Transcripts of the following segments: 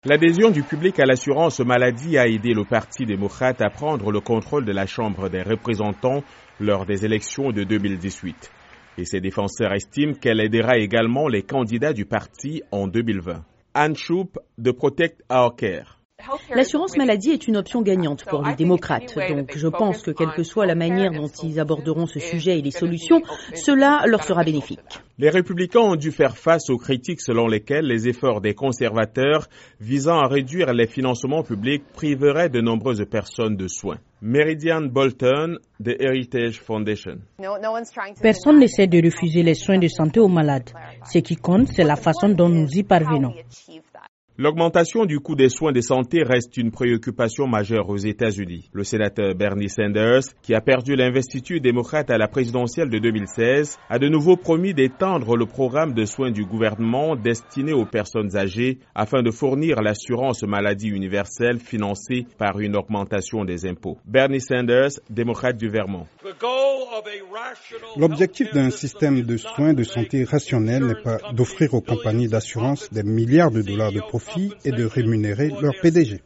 L'adhésion du public à l'assurance maladie a aidé le Parti démocrate à prendre le contrôle de la Chambre des représentants lors des élections de 2018. Et ses défenseurs estiment qu'elle aidera également les candidats du parti en 2020. Anne Shoup de Protect Our Care. L'assurance maladie est une option gagnante pour les démocrates. Donc je pense que quelle que soit la manière dont ils aborderont ce sujet et les solutions, cela leur sera bénéfique. Les républicains ont dû faire face aux critiques selon lesquelles les efforts des conservateurs visant à réduire les financements publics priveraient de nombreuses personnes de soins. Meridian Bolton de Heritage Foundation. Personne n'essaie de refuser les soins de santé aux malades. Ce qui compte, c'est la façon dont nous y parvenons. L'augmentation du coût des soins de santé reste une préoccupation majeure aux États-Unis. Le sénateur Bernie Sanders, qui a perdu l'investiture démocrate à la présidentielle de 2016, a de nouveau promis d'étendre le programme de soins du gouvernement destiné aux personnes âgées afin de fournir l'assurance maladie universelle financée par une augmentation des impôts. Bernie Sanders, démocrate du Vermont. L'objectif d'un système de soins de santé rationnel n'est pas d'offrir aux compagnies d'assurance des milliards de dollars de profit et de rémunérer leur PDG.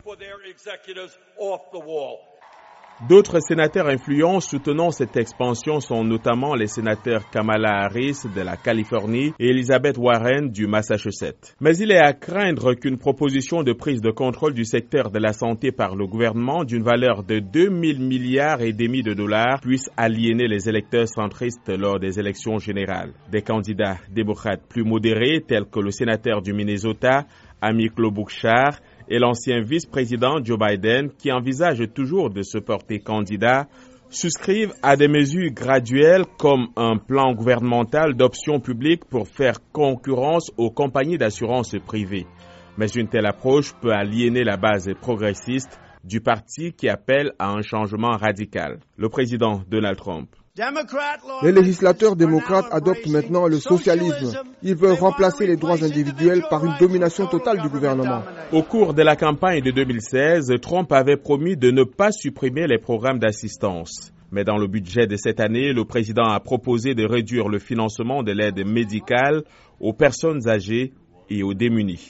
D'autres sénateurs influents soutenant cette expansion sont notamment les sénateurs Kamala Harris de la Californie et Elizabeth Warren du Massachusetts. Mais il est à craindre qu'une proposition de prise de contrôle du secteur de la santé par le gouvernement d'une valeur de 2,5 milliards de dollars puisse aliéner les électeurs centristes lors des élections générales. Des candidats démocrates plus modérés tels que le sénateur du Minnesota, Amy Klobuchar, et l'ancien vice-président Joe Biden, qui envisage toujours de se porter candidat, souscrivent à des mesures graduelles comme un plan gouvernemental d'options publiques pour faire concurrence aux compagnies d'assurance privées. Mais une telle approche peut aliéner la base progressiste du parti qui appelle à un changement radical. Le président Donald Trump. Les législateurs démocrates adoptent maintenant le socialisme. Ils veulent remplacer les droits individuels par une domination totale du gouvernement. Au cours de la campagne de 2016, Trump avait promis de ne pas supprimer les programmes d'assistance. Mais dans le budget de cette année, le président a proposé de réduire le financement de l'aide médicale aux personnes âgées et aux démunis.